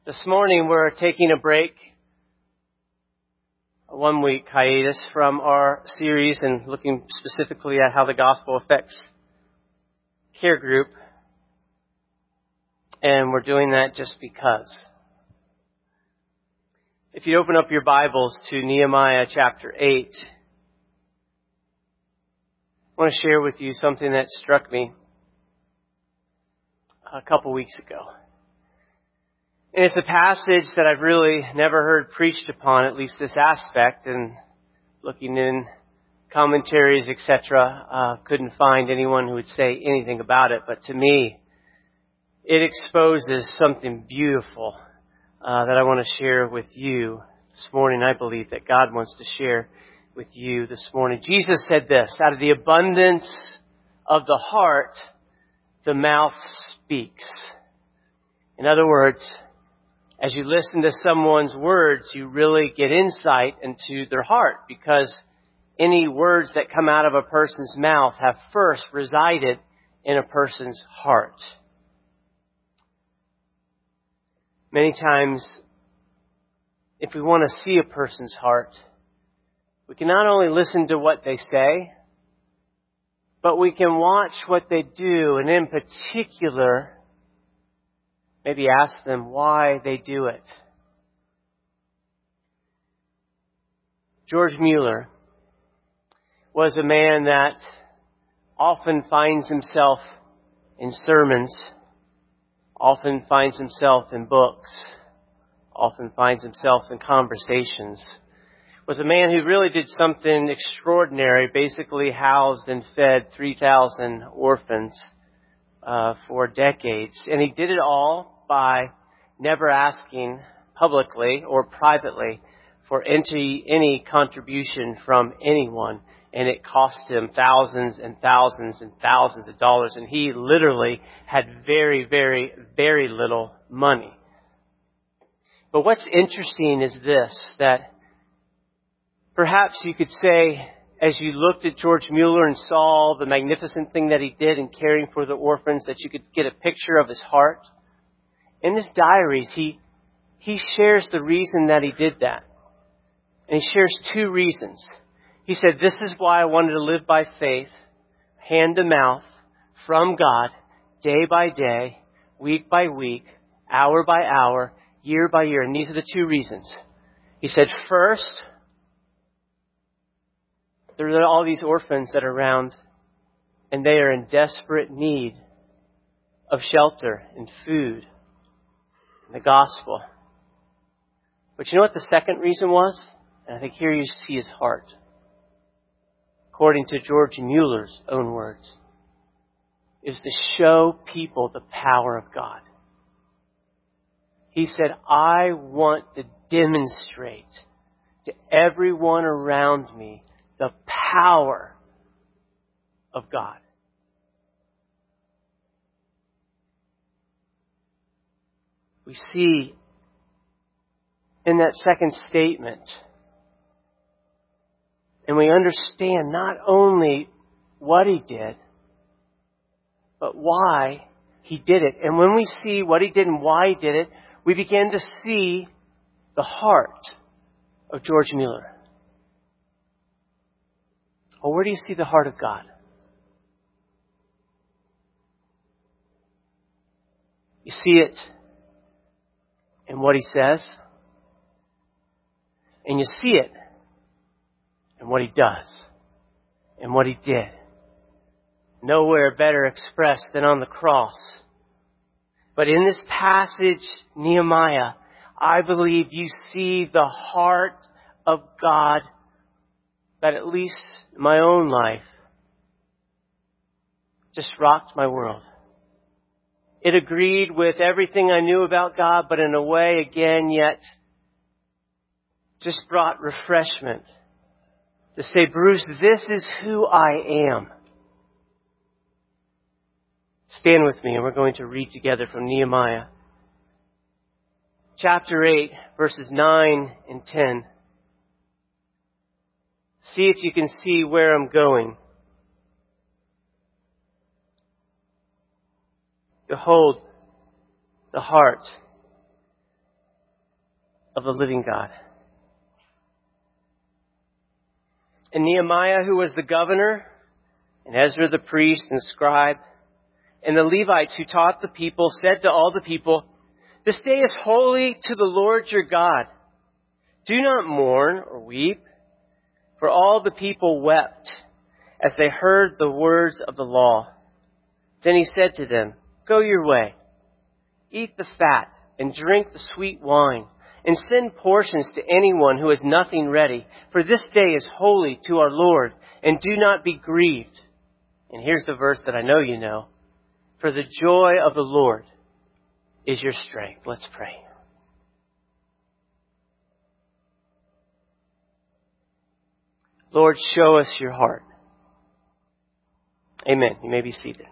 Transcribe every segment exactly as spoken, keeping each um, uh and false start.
This morning we're taking a break, a one-week hiatus from our series and looking specifically at how the gospel affects Care Group. And we're doing that just because. If you open up your Bibles to Nehemiah chapter eight, I want to share with you something that struck me a couple weeks ago. And it's a passage that I've really never heard preached upon, at least this aspect, and looking in commentaries, et cetera, uh, couldn't find anyone who would say anything about it. But to me, it exposes something beautiful uh, that I want to share with you this morning. I believe that God wants to share with you this morning. Jesus said this, out of the abundance of the heart, the mouth speaks. In other words, as you listen to someone's words, you really get insight into their heart, because any words that come out of a person's mouth have first resided in a person's heart. Many times, if we want to see a person's heart, we can not only listen to what they say, but we can watch what they do, and in particular, maybe ask them why they do it. George Mueller was a man that often finds himself in sermons, often finds himself in books, often finds himself in conversations. Was a man who really did something extraordinary, basically housed and fed three thousand orphans uh, for decades. And he did it all by never asking publicly or privately for any, any contribution from anyone. And it cost him thousands and thousands and thousands of dollars. And he literally had very, very, very little money. But what's interesting is this, that perhaps you could say, as you looked at George Mueller and saw the magnificent thing that he did in caring for the orphans, that you could get a picture of his heart. In his diaries, he he shares the reason that he did that. And he shares two reasons. He said, this is why I wanted to live by faith, hand to mouth, from God, day by day, week by week, hour by hour, year by year. And these are the two reasons. He said, first, there are all these orphans that are around, and they are in desperate need of shelter and food. The gospel. But you know what the second reason was? And I think here you see his heart. According to George Mueller's own words, is to show people the power of God. He said, I want to demonstrate to everyone around me the power of God. We see in that second statement, and we understand not only what he did, but why he did it. And when we see what he did and why he did it, we begin to see the heart of George Mueller. Well, where do you see the heart of God? You see it in what he says, and you see it in what he does, and what he did. Nowhere better expressed than on the cross. But in this passage, Nehemiah, I believe you see the heart of God that, at least in my own life, just rocked my world. It agreed with everything I knew about God, but in a way, again, yet just brought refreshment. To say, Bruce, this is who I am. Stand with me, and we're going to read together from Nehemiah. Chapter eight, verses nine and ten. See if you can see where I'm going. Behold, the heart of the living God. And Nehemiah, who was the governor, and Ezra the priest and scribe, and the Levites who taught the people, said to all the people, "This day is holy to the Lord your God. Do not mourn or weep." For all the people wept as they heard the words of the law. Then he said to them, "Go your way, eat the fat and drink the sweet wine, and send portions to anyone who has nothing ready. For this day is holy to our Lord, and do not be grieved." And here's the verse that I know you know. "For the joy of the Lord is your strength." Let's pray. Lord, show us your heart. Amen. You may be seated.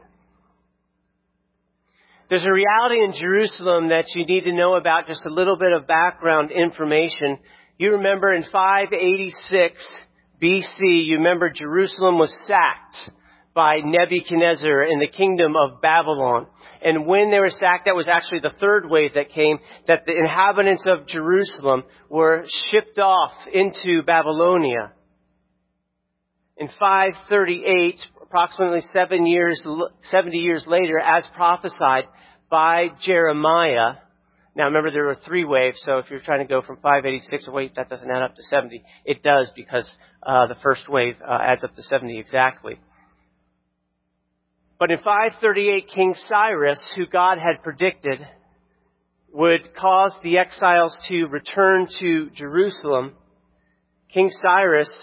There's a reality in Jerusalem that you need to know about, just a little bit of background information. You remember in five eighty-six B C, you remember Jerusalem was sacked by Nebuchadnezzar in the kingdom of Babylon. And when they were sacked, that was actually the third wave that came, that the inhabitants of Jerusalem were shipped off into Babylonia. In five thirty-eight, approximately seven years, seventy years later, as prophesied by Jeremiah. Now remember, there were three waves, so if you're trying to go from five eighty-six, oh wait, that doesn't add up to seventy. It does, because uh, the first wave uh, adds up to seventy exactly. But in five thirty-eight, King Cyrus, who God had predicted would cause the exiles to return to Jerusalem, King Cyrus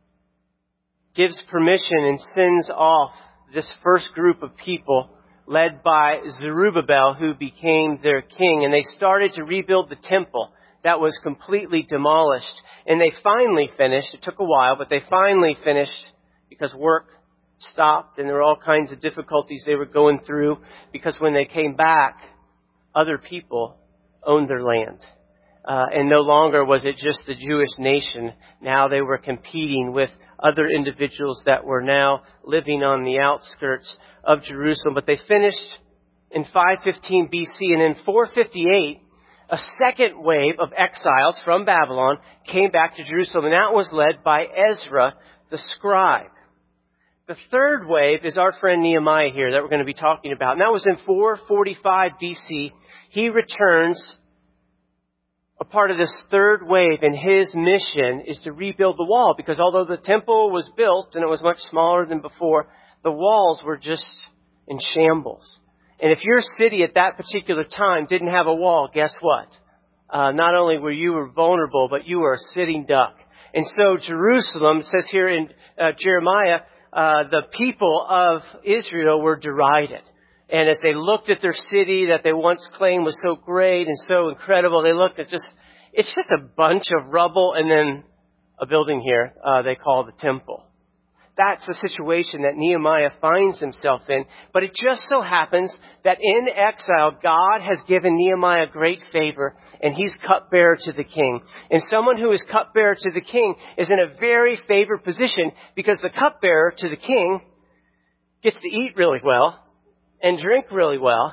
gives permission and sends off this first group of people led by Zerubbabel, who became their king. And they started to rebuild the temple that was completely demolished. And they finally finished. It took a while, but they finally finished because work stopped and there were all kinds of difficulties they were going through, because when they came back, other people owned their land. Uh, and no longer was it just the Jewish nation. Now they were competing with other individuals that were now living on the outskirts of Jerusalem. But they finished in five fifteen B C, and in four fifty-eight, a second wave of exiles from Babylon came back to Jerusalem, and that was led by Ezra the scribe. The third wave is our friend Nehemiah here that we're going to be talking about, and that was in four forty-five B C. He returns a part of this third wave, and his mission is to rebuild the wall, because although the temple was built and it was much smaller than before, the walls were just in shambles. And if your city at that particular time didn't have a wall, guess what? Uh, not only were you vulnerable, but you were a sitting duck. And so Jerusalem, it says here in uh, Jeremiah, uh, the people of Israel were derided. And as they looked at their city that they once claimed was so great and so incredible, they looked at just, it's just a bunch of rubble and then a building here uh, they call the temple. That's the situation that Nehemiah finds himself in. But it just so happens that in exile, God has given Nehemiah great favor, and he's cupbearer to the king. And someone who is cupbearer to the king is in a very favored position, because the cupbearer to the king gets to eat really well and drink really well,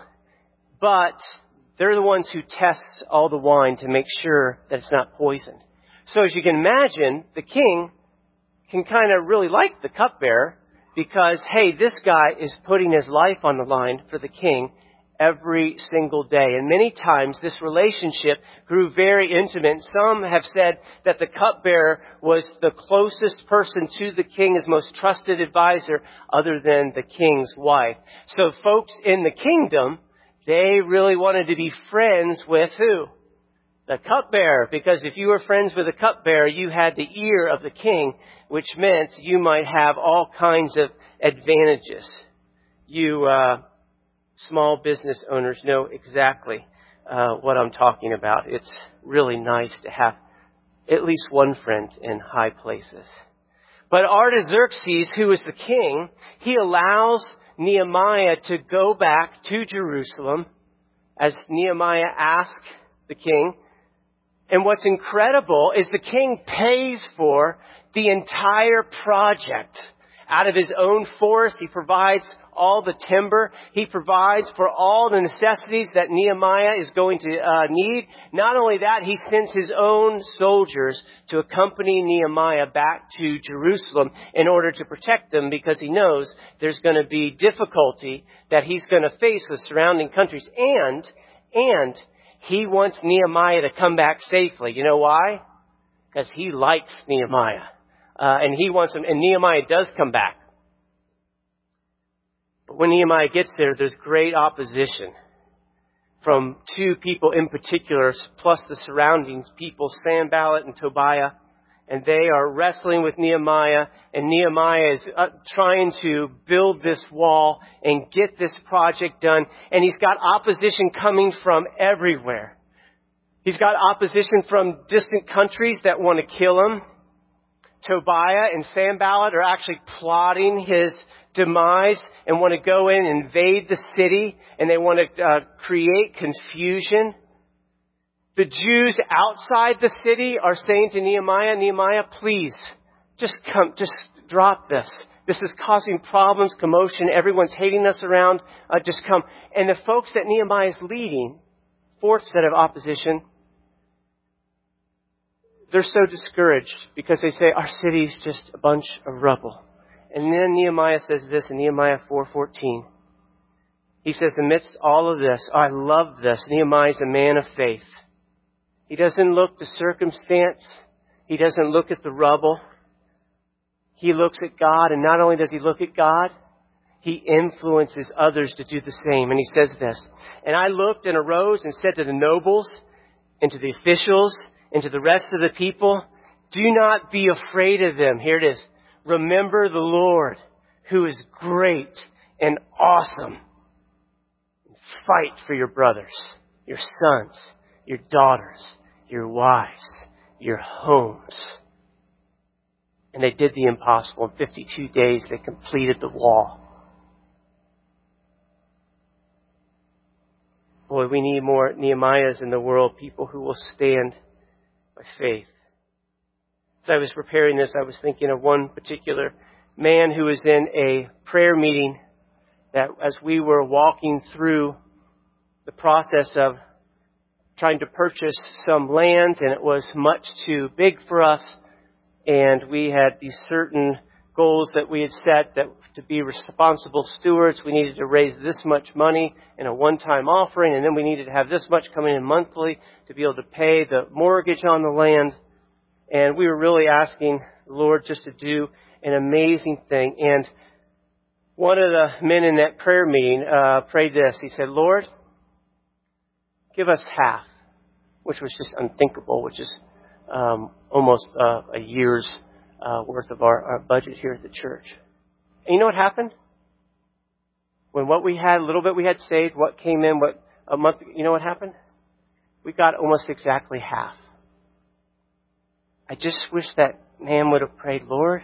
but they're the ones who test all the wine to make sure that it's not poisoned. So as you can imagine, the king can kind of really like the cupbearer, because, hey, this guy is putting his life on the line for the king every single day. And many times this relationship grew very intimate. Some have said that the cupbearer was the closest person to the king, his most trusted advisor, other than the king's wife. So folks in the kingdom, they really wanted to be friends with who? The cupbearer. Because if you were friends with the cupbearer, you had the ear of the king, which meant you might have all kinds of advantages. You, uh, small business owners know exactly uh, what I'm talking about. It's really nice to have at least one friend in high places. But Artaxerxes, who is the king, he allows Nehemiah to go back to Jerusalem, as Nehemiah asked the king. And what's incredible is the king pays for the entire project. Out of his own force, he provides all the timber. He provides for all the necessities that Nehemiah is going to uh, need. Not only that, he sends his own soldiers to accompany Nehemiah back to Jerusalem in order to protect them, because he knows there's going to be difficulty that he's going to face with surrounding countries. And, and he wants Nehemiah to come back safely. You know why? Because he likes Nehemiah. Uh, and he wants him, and Nehemiah does come back. But when Nehemiah gets there, there's great opposition from two people in particular, plus the surroundings people, Sanballat and Tobiah. And they are wrestling with Nehemiah, and Nehemiah is uh, trying to build this wall and get this project done. And he's got opposition coming from everywhere. He's got opposition from distant countries that want to kill him. Tobiah and Sanballat are actually plotting his demise and want to go in and invade the city, and they want to uh, create confusion. The Jews outside the city are saying to Nehemiah, Nehemiah, please, just come, just drop this. This is causing problems, commotion. Everyone's hating us around. Uh, just come. And the folks that Nehemiah is leading, fourth set of opposition, they're so discouraged because they say, our city's just a bunch of rubble. And then Nehemiah says this in Nehemiah four fourteen. He says, amidst all of this, oh, I love this. Nehemiah's a man of faith. He doesn't look to circumstance. He doesn't look at the rubble. He looks at God, and not only does he look at God, he influences others to do the same. And he says this, and I looked and arose and said to the nobles and to the officials and to the rest of the people, do not be afraid of them. Here it is. Remember the Lord, who is great and awesome. Fight for your brothers, your sons, your daughters, your wives, your homes. And they did the impossible. In fifty-two days, they completed the wall. Boy, we need more Nehemiahs in the world, people who will stand by faith. As I was preparing this, I was thinking of one particular man who was in a prayer meeting that as we were walking through the process of trying to purchase some land, and it was much too big for us, and we had these certain goals that we had set that to be responsible stewards, we needed to raise this much money in a one-time offering, and then we needed to have this much coming in monthly to be able to pay the mortgage on the land. And we were really asking the Lord just to do an amazing thing. And one of the men in that prayer meeting uh, prayed this. He said, Lord, give us half, which was just unthinkable, which is um, almost uh, a year's uh, worth of our, our budget here at the church. And you know what happened? When what we had, a little bit we had saved, what came in, what a month, you know what happened? We got almost exactly half. I just wish that man would have prayed, Lord,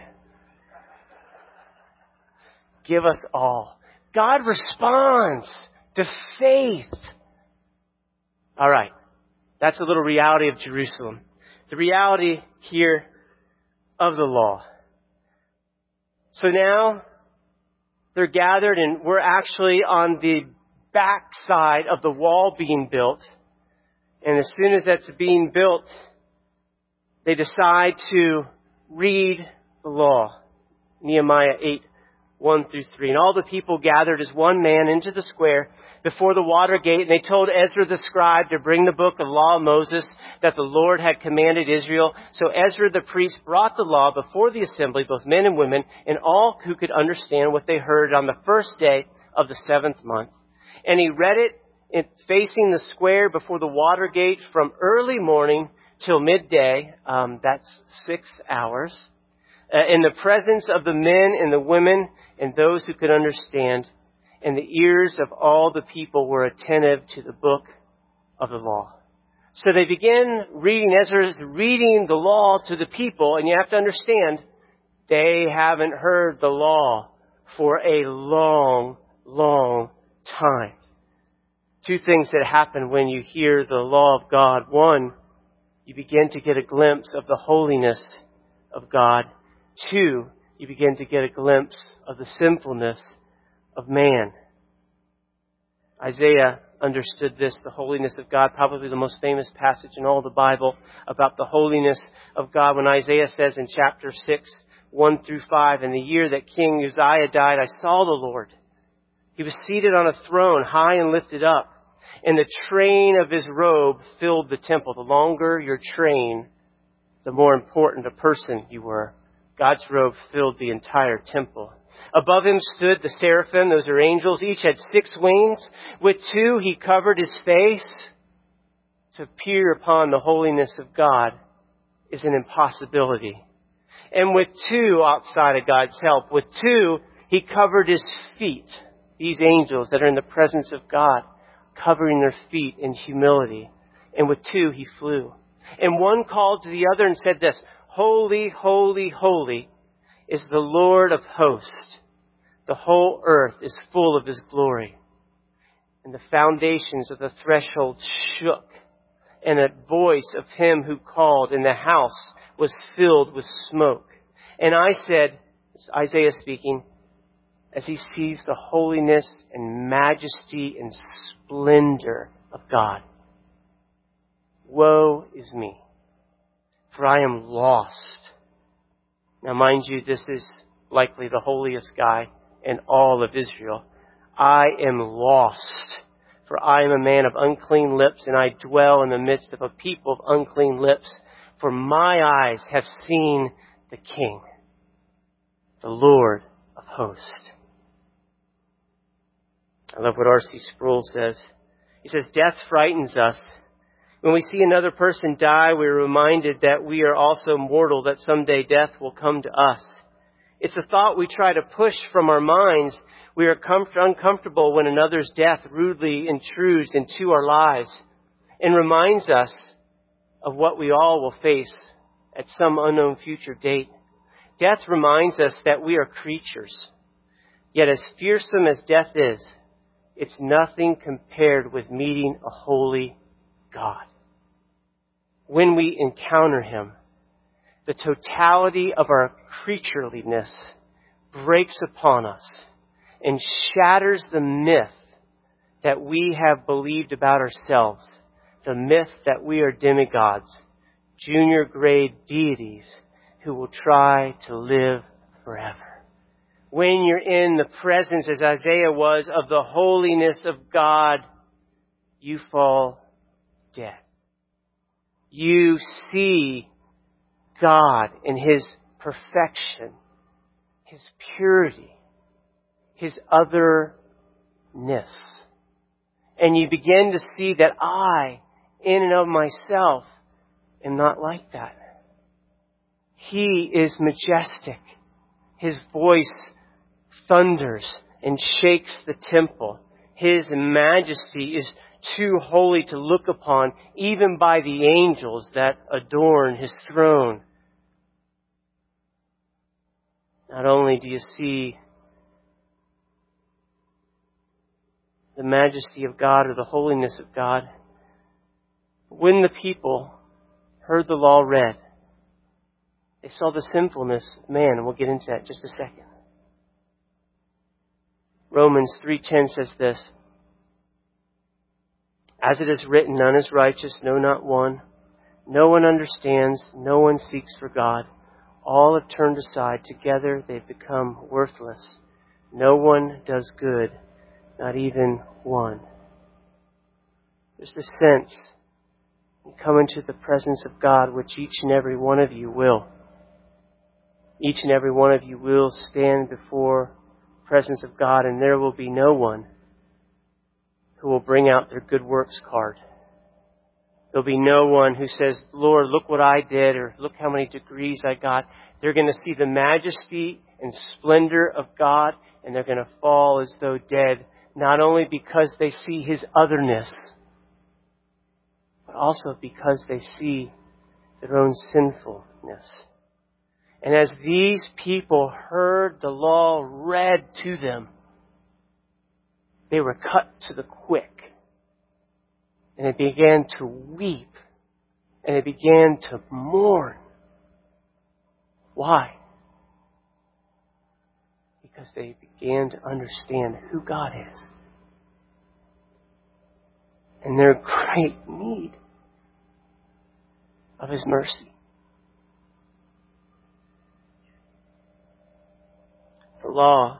give us all. God responds to faith. All right. That's a little reality of Jerusalem. The reality here of the law. So now they're gathered, and we're actually on the back side of the wall being built. And as soon as that's being built, they decide to read the law. Nehemiah eight, one through three. And all the people gathered as one man into the square before the water gate, and they told Ezra the scribe to bring the book of law of Moses that the Lord had commanded Israel. So Ezra the priest brought the law before the assembly, both men and women, and all who could understand what they heard on the first day of the seventh month. And he read it in, facing the square before the water gate from early morning till midday. Um, that's six hours. Uh, in the presence of the men and the women and those who could understand. And the ears of all the people were attentive to the book of the law. So they begin reading, Ezra's reading the law to the people, and you have to understand, they haven't heard the law for a long, long time. Two things that happen when you hear the law of God. One, you begin to get a glimpse of the holiness of God. Two, you begin to get a glimpse of the sinfulness of man. Isaiah understood this, the holiness of God, probably the most famous passage in all the Bible about the holiness of God, when Isaiah says in chapter six, one through five, in the year that King Uzziah died, I saw the Lord. He was seated on a throne, high and lifted up, and the train of his robe filled the temple. The longer your train, the more important a person you were. God's robe filled the entire temple. Above him stood the seraphim, those are angels. Each had six wings. With two he covered his face. To peer upon the holiness of God is an impossibility. And with two, outside of God's help, with two, he covered his feet. These angels that are in the presence of God, covering their feet in humility. And with two, he flew. And one called to the other and said this, Holy, holy, holy is the Lord of hosts. The whole earth is full of his glory. And the foundations of the threshold shook. And the voice of him who called, and the house was filled with smoke. And I said, it's Isaiah speaking, as he sees the holiness and majesty and splendor of God, woe is me, for I am lost. Now mind you, this is likely the holiest guy in all of Israel. I am lost, for I am a man of unclean lips, and I dwell in the midst of a people of unclean lips. For my eyes have seen the King, the Lord of hosts. I love what R C Sproul says. He says, death frightens us. When we see another person die, we are reminded that we are also mortal, that someday death will come to us. It's a thought we try to push from our minds. We are comfort- uncomfortable when another's death rudely intrudes into our lives and reminds us of what we all will face at some unknown future date. Death reminds us that we are creatures. Yet as fearsome as death is, it's nothing compared with meeting a holy God. When we encounter him, the totality of our creatureliness breaks upon us and shatters the myth that we have believed about ourselves, the myth that we are demigods, junior grade deities who will try to live forever. When you're in the presence, as Isaiah was, of the holiness of God, you fall dead. You see God in his perfection, his purity, his otherness. And you begin to see that I, in and of myself, am not like that. He is majestic. His voice thunders and shakes the temple. His majesty is too holy to look upon, even by the angels that adorn his throne. Not only do you see the majesty of God or the holiness of God, but when the people heard the law read, they saw the sinfulness of man, and we'll get into that in just a second. Romans three ten says this, as it is written, none is righteous, no, not one. No one understands, no one seeks for God. All have turned aside. Together they've become worthless. No one does good, not even one. There's this sense, you come into the presence of God, which each and every one of you will. Each and every one of you will stand before the presence of God, and there will be no one who will bring out their good works card. There'll be no one who says, Lord, look what I did, or look how many degrees I got. They're going to see the majesty and splendor of God, and they're going to fall as though dead, not only because they see his otherness, but also because they see their own sinfulness. And as these people heard the law read to them, they were cut to the quick. And they began to weep. And they began to mourn. Why? Because Because they began to understand who God is. And their great need of His mercy. The law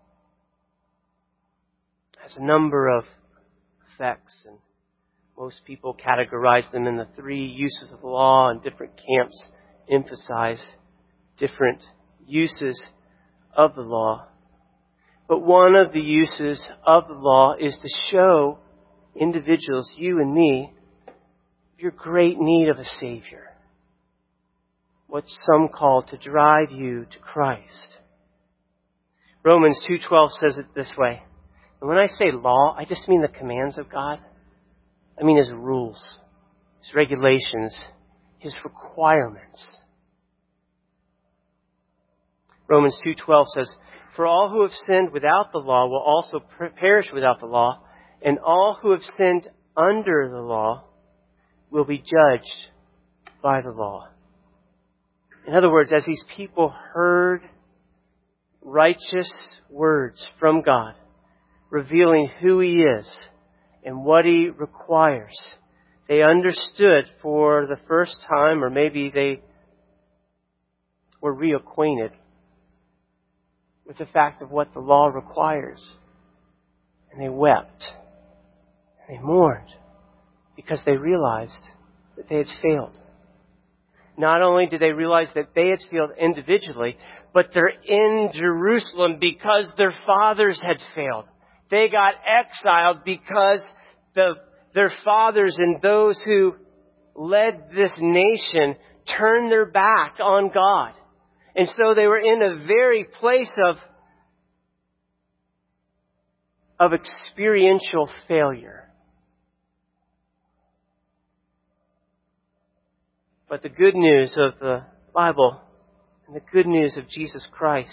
has a number of effects, and most people categorize them in the three uses of the law, and different camps emphasize different uses of the law. But one of the uses of the law is to show individuals, you and me, your great need of a Savior. What some call to drive you to Christ. Romans two twelve says it this way. And when I say law, I just mean the commands of God. I mean His rules, His regulations, His requirements. Romans two twelve says, for all who have sinned without the law will also perish without the law, and all who have sinned under the law will be judged by the law. In other words, as these people heard righteous words from God, revealing who He is and what He requires, they understood for the first time, or maybe they were reacquainted with the fact of what the law requires. And they wept. And they mourned because they realized that they had failed. Not only did they realize that they had failed individually, but they're in Jerusalem because their fathers had failed. They got exiled because the, their fathers and those who led this nation turned their back on God. And so they were in a very place of, of experiential failure. But the good news of the Bible and the good news of Jesus Christ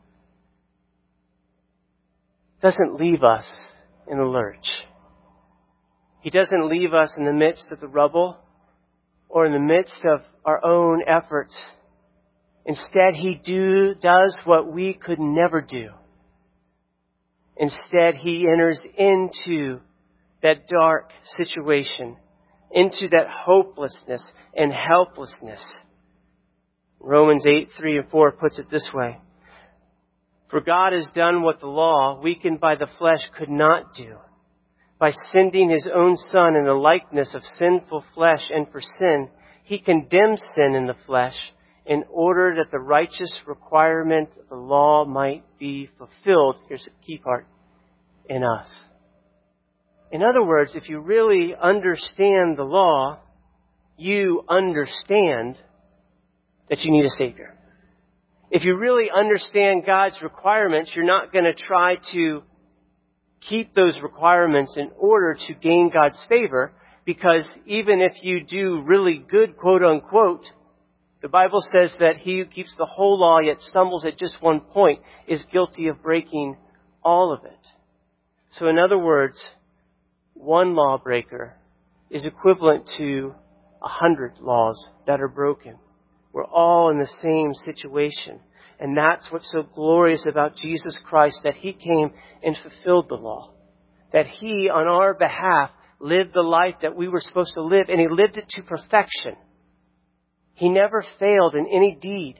doesn't leave us in a lurch. He doesn't leave us in the midst of the rubble or in the midst of our own efforts. Instead, He do, does what we could never do. Instead, He enters into that dark situation, into that hopelessness and helplessness. Romans eight, three and four puts it this way. For God has done what the law, weakened by the flesh, could not do. By sending His own Son in the likeness of sinful flesh, and for sin, He condemned sin in the flesh, in order that the righteous requirement of the law might be fulfilled. Here's the key part. In us. In other words, if you really understand the law, you understand that you need a Savior. If you really understand God's requirements, you're not going to try to keep those requirements in order to gain God's favor, because even if you do really good, quote unquote, the Bible says that he who keeps the whole law yet stumbles at just one point is guilty of breaking all of it. So in other words, one lawbreaker is equivalent to a hundred laws that are broken. We're all in the same situation. And that's what's so glorious about Jesus Christ, that He came and fulfilled the law. That He, on our behalf, lived the life that we were supposed to live, and He lived it to perfection. He never failed in any deed.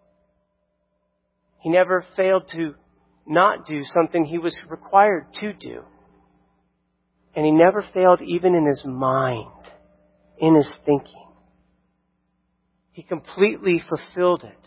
He never failed to not do something He was required to do. And He never failed even in His mind, in His thinking. He completely fulfilled it.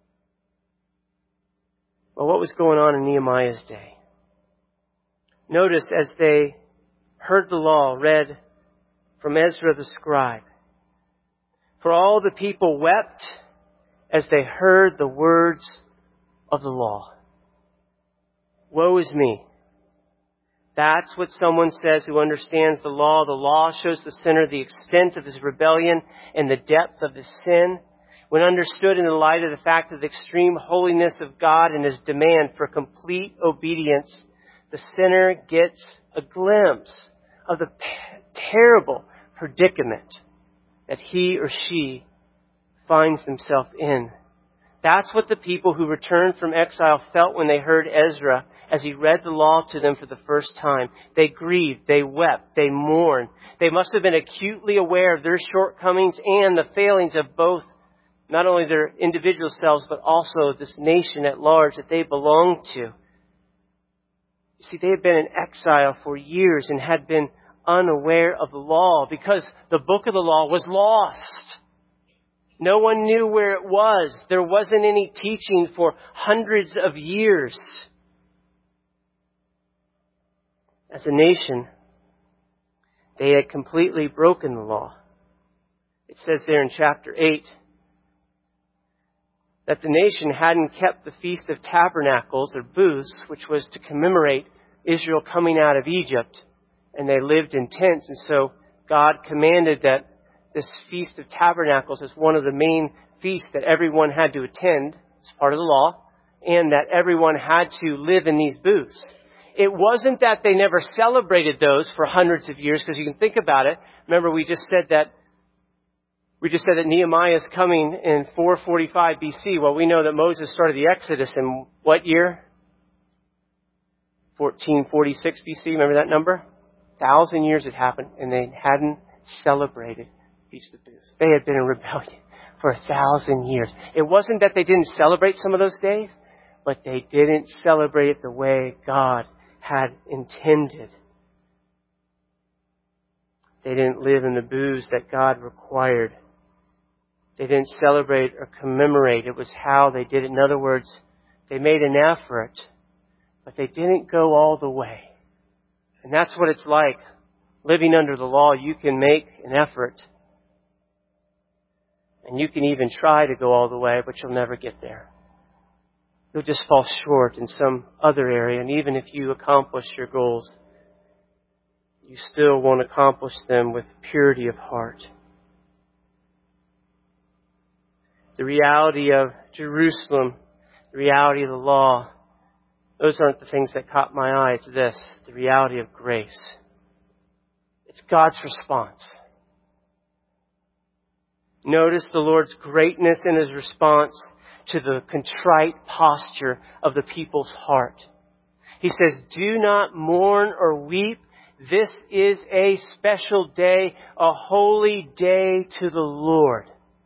Well, what was going on in Nehemiah's day? Notice as they heard the law read from Ezra the scribe, for all the people wept as they heard the words of the law. Woe is me. That's what someone says who understands the law. The law shows the sinner the extent of his rebellion and the depth of his sin. When understood in the light of the fact of the extreme holiness of God and His demand for complete obedience, the sinner gets a glimpse of the terrible predicament that he or she finds himself in. That's what the people who returned from exile felt when they heard Ezra as he read the law to them for the first time. They grieved, they wept, they mourned. They must have been acutely aware of their shortcomings and the failings of both, not only their individual selves, but also this nation at large that they belonged to. You see, they had been in exile for years and had been unaware of the law because the book of the law was lost. No one knew where it was. There wasn't any teaching for hundreds of years. As a nation, they had completely broken the law. It says there in chapter eight that the nation hadn't kept the Feast of Tabernacles or Booths, which was to commemorate Israel coming out of Egypt, and they lived in tents. And so God commanded that this Feast of Tabernacles is one of the main feasts that everyone had to attend as part of the law, and that everyone had to live in these booths. It wasn't that they never celebrated those for hundreds of years, because you can think about it. Remember, we just said that we just said that Nehemiah is coming in four forty-five B C. Well, we know that Moses started the Exodus in what year? fourteen forty-six B C. Remember that number? A thousand years had happened, and they hadn't celebrated Feast of Booths. They had been in rebellion for a thousand years. It wasn't that they didn't celebrate some of those days, but they didn't celebrate it the way God had intended. They didn't live in the booths that God required. They didn't celebrate or commemorate. It was how they did it. In other words, they made an effort, but they didn't go all the way. And that's what it's like. Living under the law, you can make an effort. And you can even try to go all the way, but you'll never get there. You'll just fall short in some other area. And even if you accomplish your goals, you still won't accomplish them with purity of heart. The reality of Jerusalem, the reality of the law, those aren't the things that caught my eye. It's this, the reality of grace. It's God's response. Notice the Lord's greatness in His response to the contrite posture of the people's heart. He says, do not mourn or weep. This is a special day, a holy day to the Lord.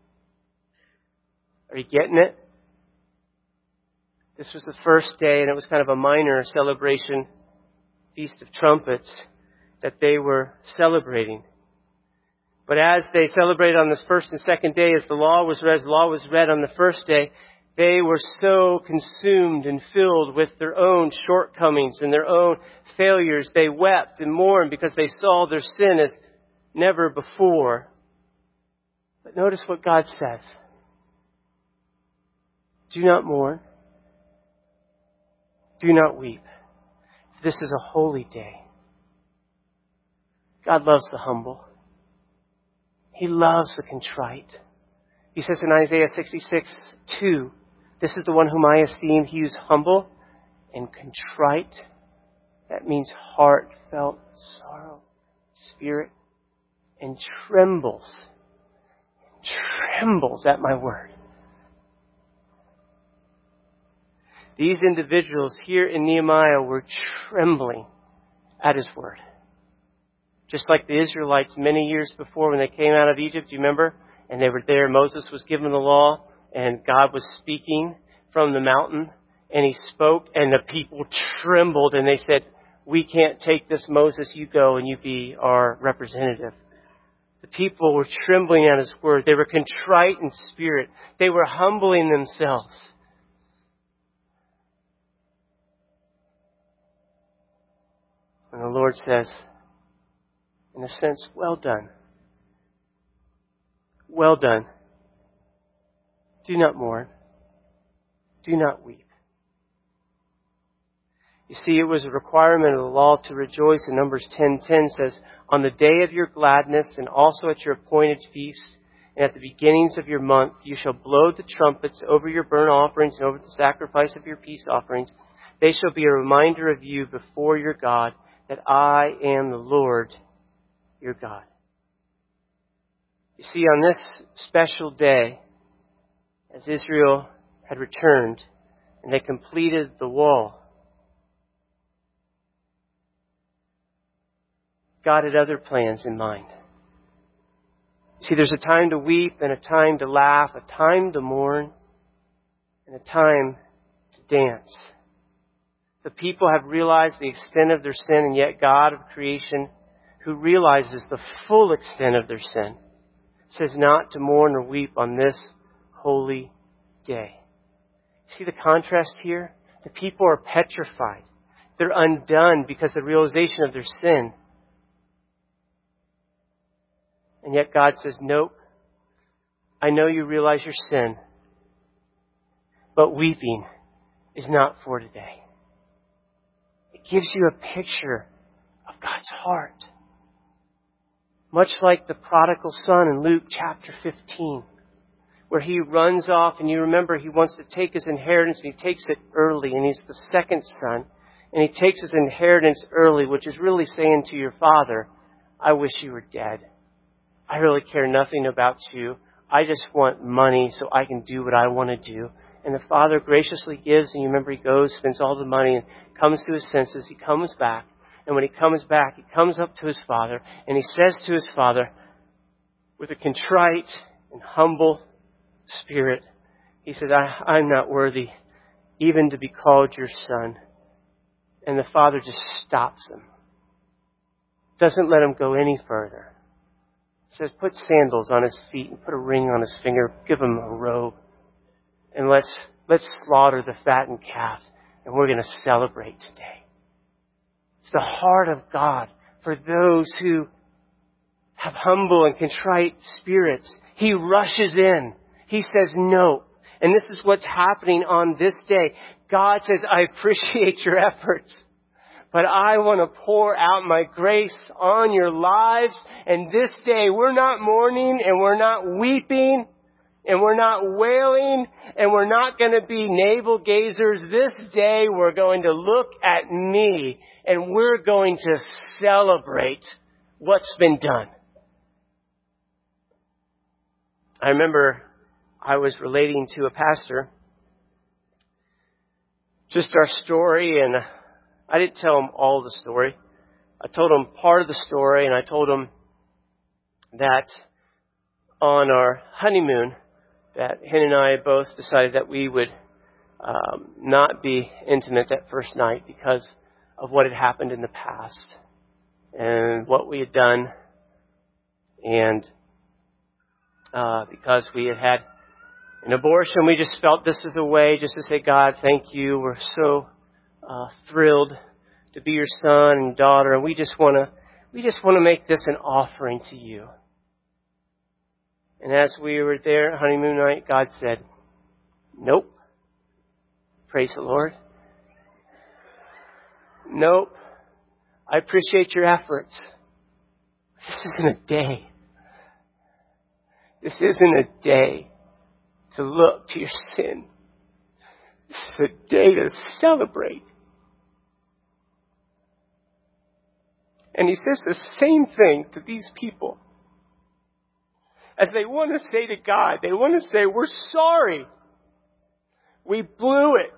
Are you getting it? This was the first day, and it was kind of a minor celebration, Feast of Trumpets, that they were celebrating. But as they celebrated on this first and second day, as the law was read, as the law was read on the first day, they were so consumed and filled with their own shortcomings and their own failures. They wept and mourned because they saw their sin as never before. But notice what God says. Do not mourn. Do not weep. This is a holy day. God loves the humble. He loves the contrite. He says in Isaiah sixty-six two, this is the one whom I esteem. He is humble and contrite. That means heartfelt sorrow, spirit, and trembles. Trembles at my word. These individuals here in Nehemiah were trembling at His word. Just like the Israelites many years before when they came out of Egypt, do you remember? And they were there, Moses was given the law, and God was speaking from the mountain, and He spoke, and the people trembled, and they said, we can't take this, Moses, you go and you be our representative. The people were trembling at His word. They were contrite in spirit. They were humbling themselves. And the Lord says, in a sense, well done. Well done. Do not mourn. Do not weep. You see, it was a requirement of the law to rejoice. In Numbers ten ten says, on the day of your gladness and also at your appointed feasts and at the beginnings of your month, you shall blow the trumpets over your burnt offerings and over the sacrifice of your peace offerings. They shall be a reminder of you before your God that I am the Lord your God. You see, on this special day, as Israel had returned and they completed the wall. God had other plans in mind. See, there's a time to weep and a time to laugh, a time to mourn and a time to dance. The people have realized the extent of their sin, and yet God of creation, who realizes the full extent of their sin, says not to mourn or weep on this holy day. See the contrast here? The people are petrified. They're undone because of the realization of their sin. And yet God says, nope, I know you realize your sin, but weeping is not for today. It gives you a picture of God's heart. Much like the prodigal son in Luke chapter fifteen, where he runs off, and you remember he wants to take his inheritance, and he takes it early, and he's the second son, and he takes his inheritance early, which is really saying to your father, I wish you were dead. I really care nothing about you. I just want money so I can do what I want to do. And the father graciously gives, and you remember he goes, spends all the money, and comes to his senses. He comes back. And when he comes back, he comes up to his father, and he says to his father, with a contrite and humble spirit, he says, I, I'm not worthy even to be called your son. And the father just stops him. Doesn't let him go any further. Says, put sandals on his feet and put a ring on his finger. Give him a robe. And let's, let's slaughter the fattened calf. And we're going to celebrate today. It's the heart of God for those who have humble and contrite spirits. He rushes in. He says no. And this is what's happening on this day. God says, I appreciate your efforts, but I want to pour out my grace on your lives. And this day, we're not mourning and we're not weeping and we're not wailing and we're not going to be navel gazers. This day, we're going to look at me and we're going to celebrate what's been done. I remember I was relating to a pastor just our story, and I didn't tell him all the story. I told him part of the story, and I told him that on our honeymoon, that Hen and I both decided that we would um, not be intimate that first night because of what had happened in the past and what we had done, and uh, because we had had an abortion, we just felt this is a way just to say, God, thank you. We're so uh, thrilled to be your son and daughter, and we just want to we just want to make this an offering to you. And as we were there at honeymoon night, God said, nope. Praise the Lord. Nope. I appreciate your efforts. This isn't a day. This isn't a day to look to your sin. This is a day to celebrate. And he says the same thing to these people. As they want to say to God, they want to say, we're sorry. We blew it.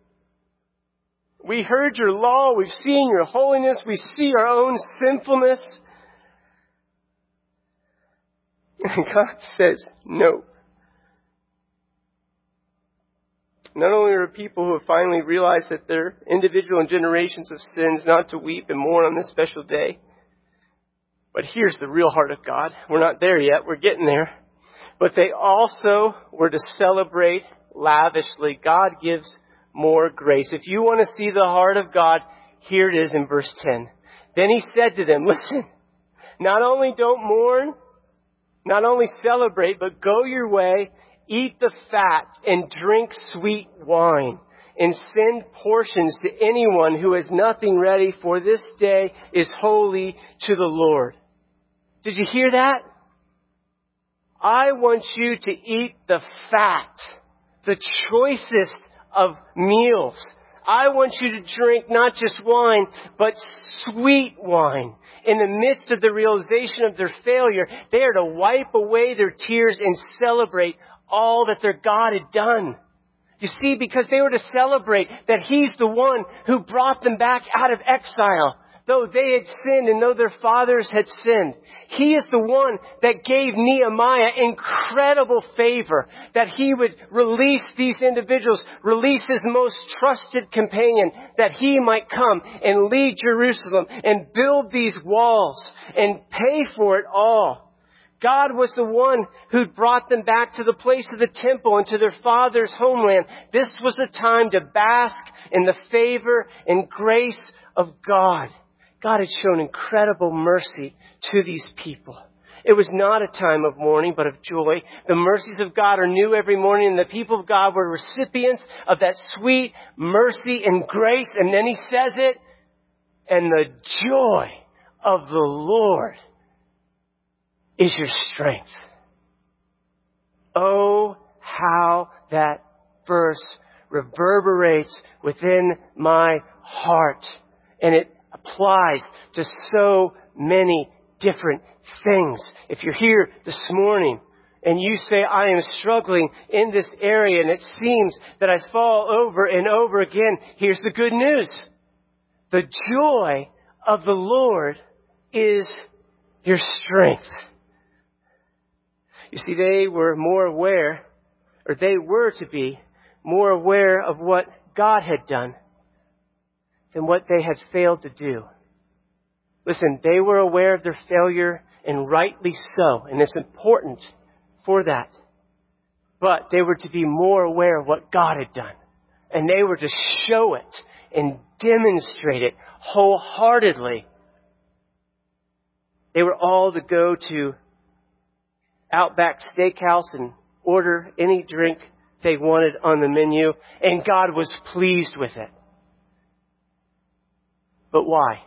We heard your law. We've seen your holiness. We see our own sinfulness. And God says, no. Not only are people who have finally realized that their individual and generations of sins not to weep and mourn on this special day, but here's the real heart of God. We're not there yet. We're getting there. But they also were to celebrate lavishly. God gives more grace. If you want to see the heart of God, here it is in verse ten. Then he said to them, listen, not only don't mourn, not only celebrate, but go your way, eat the fat and drink sweet wine, and send portions to anyone who has nothing ready, for this day is holy to the Lord. Did you hear that? I want you to eat the fat, the choicest of meals. I want you to drink not just wine, but sweet wine. In the midst of the realization of their failure, they are to wipe away their tears and celebrate all that their God had done. You see, because they were to celebrate that He's the one who brought them back out of exile. Though they had sinned and though their fathers had sinned, He is the one that gave Nehemiah incredible favor, that he would release these individuals, release his most trusted companion, that he might come and lead Jerusalem and build these walls and pay for it all. God was the one who'd brought them back to the place of the temple and to their father's homeland. This was a time to bask in the favor and grace of God. God had shown incredible mercy to these people. It was not a time of mourning, but of joy. The mercies of God are new every morning, and the people of God were recipients of that sweet mercy and grace. And then He says it, and the joy of the Lord is your strength. Oh, how that verse reverberates within my heart. And it applies to so many different things. If you're here this morning and you say, I am struggling in this area and it seems that I fall over and over again, here's the good news. The joy of the Lord is your strength. You see, they were more aware, or they were to be more aware of what God had done than what they had failed to do. Listen, they were aware of their failure, and rightly so, and it's important for that. But they were to be more aware of what God had done, and they were to show it and demonstrate it wholeheartedly. They were all to go to Outback Steakhouse and order any drink they wanted on the menu, and God was pleased with it. But why?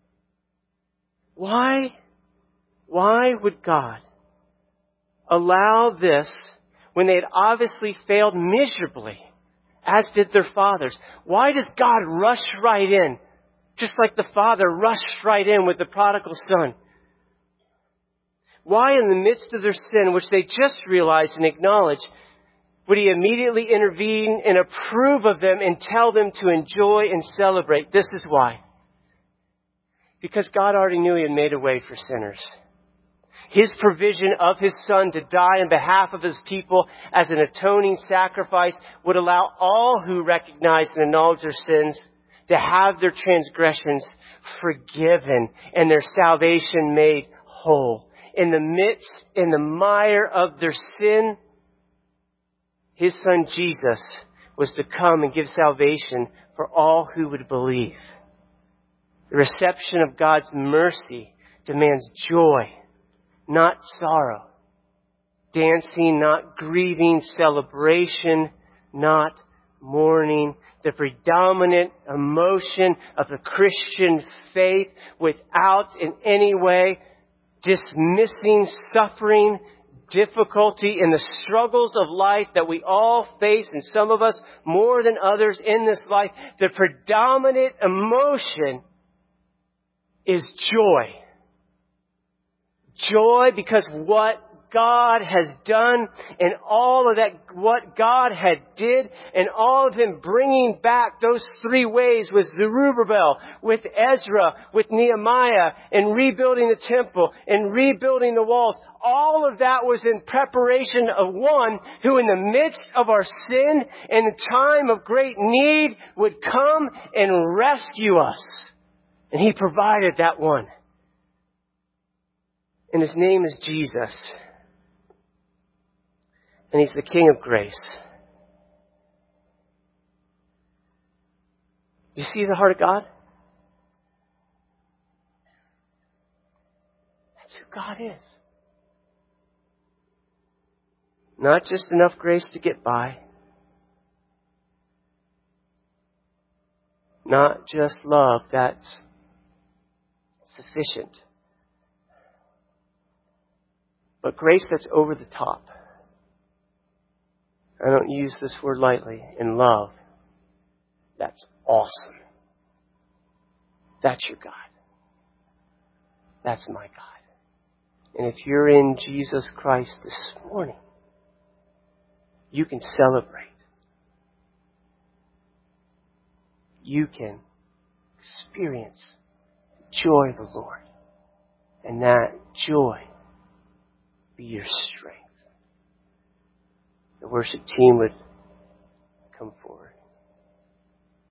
Why? Why would God allow this when they had obviously failed miserably, as did their fathers? Why does God rush right in, just like the father rushed right in with the prodigal son? Why, in the midst of their sin, which they just realized and acknowledged, would He immediately intervene and approve of them and tell them to enjoy and celebrate? This is why. Because God already knew He had made a way for sinners. His provision of His Son to die on behalf of His people as an atoning sacrifice would allow all who recognize and acknowledge their sins to have their transgressions forgiven and their salvation made whole. In the midst, in the mire of their sin, His Son Jesus was to come and give salvation for all who would believe. The reception of God's mercy demands joy, not sorrow. Dancing, not grieving. Celebration, not mourning. The predominant emotion of the Christian faith, without in any way dismissing suffering, difficulty, and the struggles of life that we all face, and some of us more than others in this life. The predominant emotion is joy. Joy because what God has done, and all of that, what God had did, and all of Him bringing back those three ways with Zerubbabel, with Ezra, with Nehemiah, and rebuilding the temple, and rebuilding the walls. All of that was in preparation of one who, in the midst of our sin and the time of great need, would come and rescue us. And He provided that one. And His name is Jesus. And He's the King of grace. Do you see the heart of God? That's who God is. Not just enough grace to get by. Not just love that's sufficient. But grace that's over the top. I don't use this word lightly. In love, that's awesome. That's your God. That's my God. And if you're in Jesus Christ this morning, you can celebrate. you can experience the joy of the Lord. And that joy be your strength. The worship team would